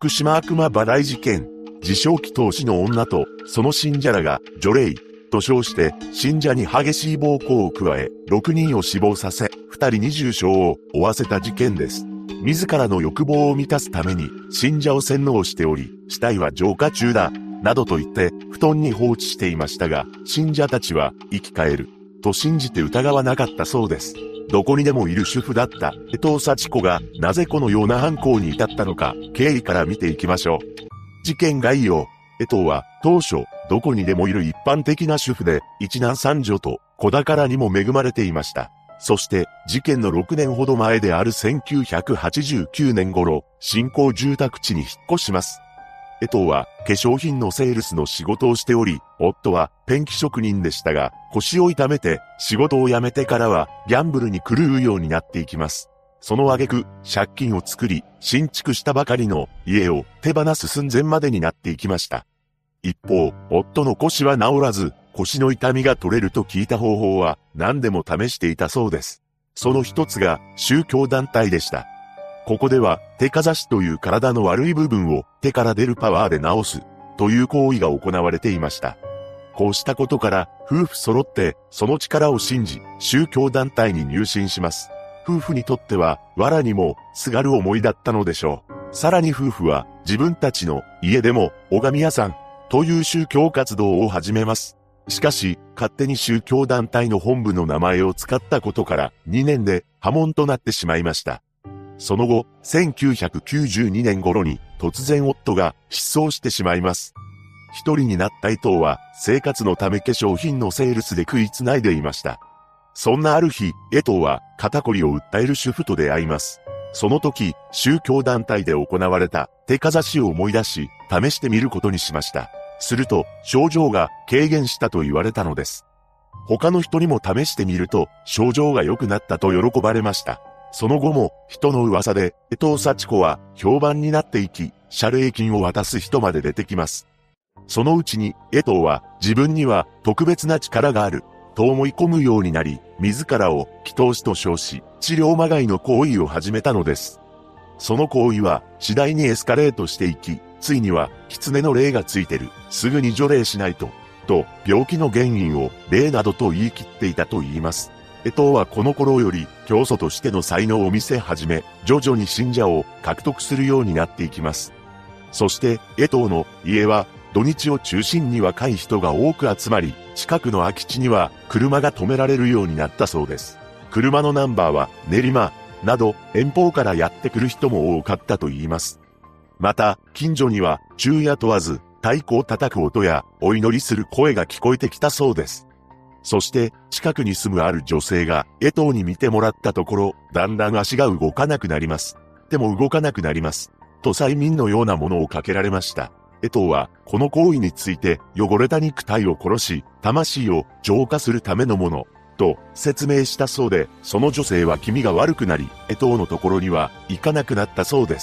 福島悪魔払い事件。自称祈祷師の女と、その信者らが、除霊と称して、信者に激しい暴行を加え、6人を死亡させ、2人に重傷を負わせた事件です。自らの欲望を満たすために、信者を洗脳しており、死体は浄化中だ、などと言って、布団に放置していましたが、信者たちは、生き返る、と信じて疑わなかったそうです。どこにでもいる主婦だった、江藤幸子が、なぜこのような犯行に至ったのか、経緯から見ていきましょう。事件概要。江藤は、当初、どこにでもいる一般的な主婦で、一男三女と、子宝にも恵まれていました。そして、事件の6年ほど前である1989年頃、新興住宅地に引っ越します。江藤は、化粧品のセールスの仕事をしており、夫は、ペンキ職人でしたが、腰を痛めて、仕事を辞めてからは、ギャンブルに狂うようになっていきます。その挙句、借金を作り、新築したばかりの家を手放す寸前までになっていきました。一方、夫の腰は治らず、腰の痛みが取れると聞いた方法は何でも試していたそうです。その一つが宗教団体でした。ここでは手かざしという体の悪い部分を手から出るパワーで治すという行為が行われていました。こうしたことから夫婦揃ってその力を信じ宗教団体に入信します。夫婦にとっては藁にもすがる思いだったのでしょう。さらに夫婦は自分たちの家でも拝み屋さんという宗教活動を始めます。しかし、勝手に宗教団体の本部の名前を使ったことから2年で破門となってしまいました。その後、1992年頃に突然夫が失踪してしまいます。一人になった伊藤は生活のため化粧品のセールスで食いつないでいました。そんなある日、江藤は肩こりを訴える主婦と出会います。その時、宗教団体で行われた手かざしを思い出し、試してみることにしました。すると、症状が軽減したと言われたのです。他の人にも試してみると、症状が良くなったと喜ばれました。その後も、人の噂で、江藤幸子は評判になっていき、謝礼金を渡す人まで出てきます。そのうちに、江藤は自分には特別な力がある、と思い込むようになり、自らを祈祷師と称し、治療まがいの行為を始めたのです。その行為は次第にエスカレートしていき、ついには狐の霊がついてる、すぐに除霊しないと、病気の原因を霊などと言い切っていたと言います。江藤はこの頃より教祖としての才能を見せ始め、徐々に信者を獲得するようになっていきます。そして江藤の家は土日を中心に若い人が多く集まり、近くの空き地には車が止められるようになったそうです。車のナンバーは練馬など遠方からやってくる人も多かったと言います。また、近所には昼夜問わず太鼓を叩く音やお祈りする声が聞こえてきたそうです。そして近くに住むある女性が江藤に見てもらったところ、だんだん足が動かなくなります。でも動かなくなります。と催眠のようなものをかけられました。江藤はこの行為について汚れた肉体を殺し、魂を浄化するためのもの、と説明したそうで、その女性は気味が悪くなり、江藤のところには行かなくなったそうです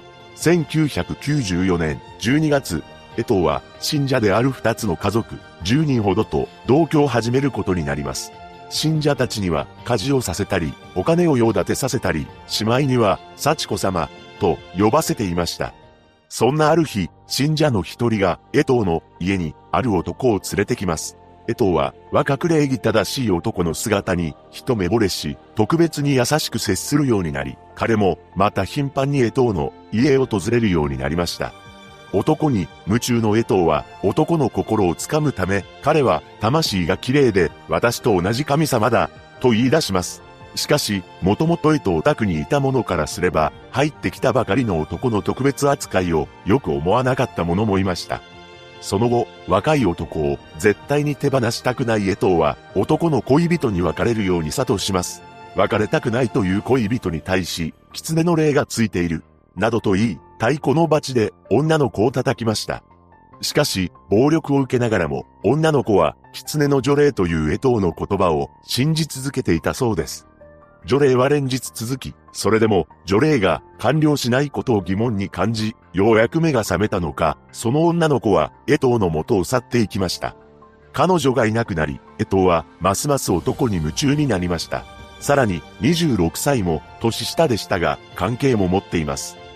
。1994年12月、江藤は信者である2つの家族10人ほどと同居を始めることになります。信者たちには家事をさせたり、お金を用立てさせたり、しまいには幸子様と呼ばせていました。そんなある日、信者の一人が江藤の家にある男を連れてきます。江藤は若く礼儀正しい男の姿に一目惚れし、特別に優しく接するようになり、彼もまた頻繁に江藤の家を訪れるようになりました。男に夢中の江藤は男の心をつかむため、彼は魂が綺麗で私と同じ神様だと言い出します。しかし、もともと江藤宅にいた者からすれば、入ってきたばかりの男の特別扱いをよく思わなかった者もいました。その後、若い男を絶対に手放したくない江藤は、男の恋人に別れるように諭します。別れたくないという恋人に対し、狐の霊がついている、などと言い、太鼓の罰で女の子を叩きました。しかし、暴力を受けながらも、女の子は、狐の除霊という江藤の言葉を信じ続けていたそうです。除霊は連日続き、それでも除霊が完了しないことを疑問に感じ、ようやく目が覚めたのか、その女の子は江藤の元を去っていきました。彼女がいなくなり、江藤はますます男に夢中になりました。さらに26歳も年下でしたが、関係も持っています。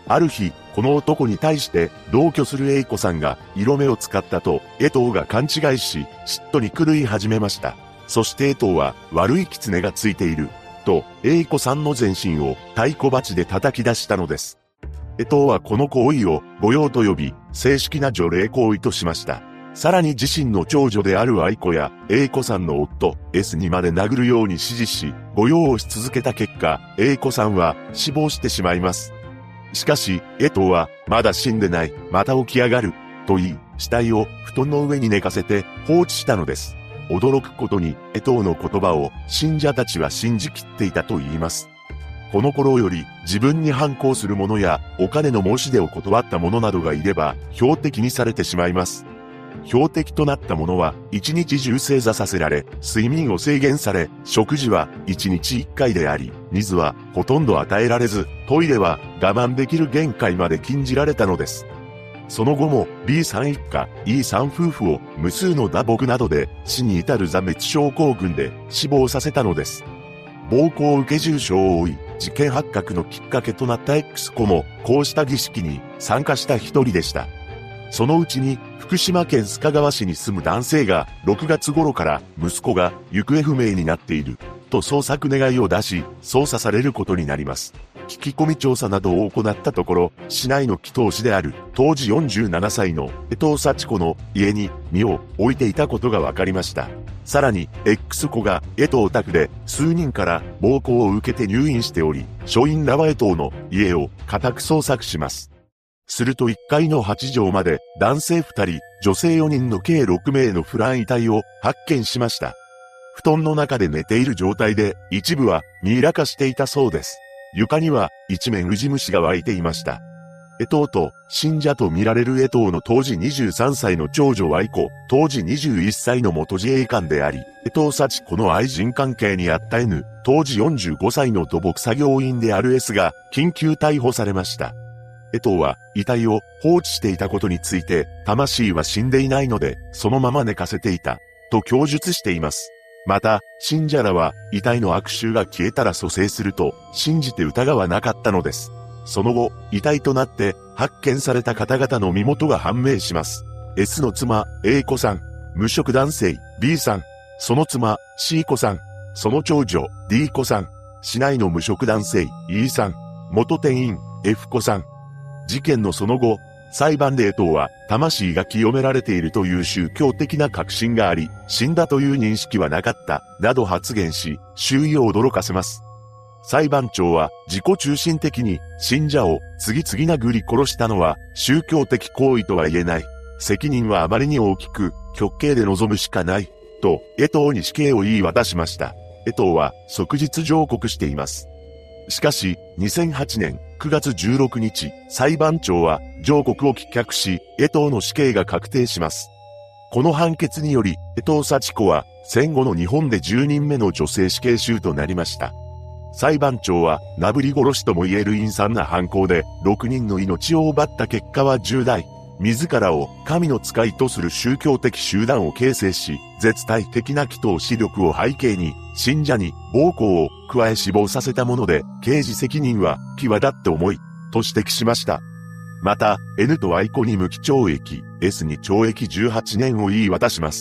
ある日、この男に対して同居する A 子さんが色目を使ったと江藤が勘違いし、嫉妬に狂い始めました。そして江藤は悪い狐がついていると A 子さんの全身を太鼓鉢で叩き出したのです。江藤はこの行為を御用と呼び、正式な除霊行為としました。さらに自身の長女である愛子や A 子さんの夫 S にまで殴るように指示し、御用をし続けた結果、A 子さんは死亡してしまいます。しかし、江藤は、まだ死んでない、また起き上がる、と言い、死体を布団の上に寝かせて放置したのです。驚くことに、江藤の言葉を信者たちは信じきっていたと言います。この頃より、自分に反抗する者や、お金の申し出を断った者などがいれば、標的にされてしまいます。標的となった者は、一日中正座させられ、睡眠を制限され、食事は一日一回であり、水はほとんど与えられず、トイレは我慢できる限界まで禁じられたのです。その後も B さん一家、E さん夫婦を無数の打撲などで死に至る挫滅症候群で死亡させたのです。暴行を受け重傷を負い、事件発覚のきっかけとなった X 子も、こうした儀式に参加した一人でした。そのうちに、福島県須賀川市に住む男性が、6月頃から息子が行方不明になっている、と捜索願いを出し、捜査されることになります。聞き込み調査などを行ったところ、市内の祈祷師である、当時47歳の江藤幸子の家に身を置いていたことが分かりました。さらに、X 子が江藤宅で数人から暴行を受けて入院しており、署員らは江藤の家を家宅捜索します。すると1階の8畳まで男性2人、女性4人の計6名のフラン遺体を発見しました。布団の中で寝ている状態で一部はミイラ化していたそうです。床には一面ウジ虫が湧いていました。江藤と信者と見られる江藤の当時23歳の長女愛子、当時21歳の元自衛官であり、江藤幸子の愛人関係にあった N、当時45歳の土木作業員である S が緊急逮捕されました。江藤は遺体を放置していたことについて、魂は死んでいないので、そのまま寝かせていた、と供述しています。また、信者らは遺体の悪臭が消えたら蘇生すると信じて疑わなかったのです。その後、遺体となって発見された方々の身元が判明します。S の妻、A 子さん、無職男性、B さん、その妻、C 子さん、その長女、D 子さん、市内の無職男性、E さん、元店員、F 子さん。事件のその後、裁判で江藤は魂が清められているという宗教的な確信があり、死んだという認識はなかった、など発言し、周囲を驚かせます。裁判長は自己中心的に信者を次々殴り殺したのは宗教的行為とは言えない。責任はあまりに大きく、極刑で臨むしかない、と江藤に死刑を言い渡しました。江藤は即日上告しています。しかし、2008年9月16日、裁判長は上告を棄却し、江藤の死刑が確定します。この判決により、江藤幸子は戦後の日本で10人目の女性死刑囚となりました。裁判長は、なぶり殺しとも言える陰惨な犯行で、6人の命を奪った結果は重大。自らを神の使いとする宗教的集団を形成し、絶対的な祈祷視力を背景に、信者に暴行を加え死亡させたもので、刑事責任は際立って重い、と指摘しました。また、N と愛子に無期懲役、S に懲役18年を言い渡します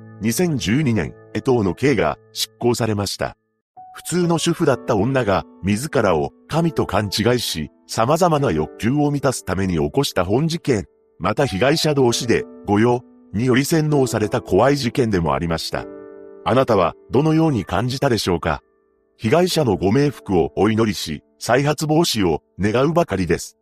。2012年、江藤の刑が執行されました。普通の主婦だった女が、自らを神と勘違いし、様々な欲求を満たすために起こした本事件。また被害者同士で、御用により洗脳された怖い事件でもありました。あなたはどのように感じたでしょうか？被害者のご冥福をお祈りし、再発防止を願うばかりです。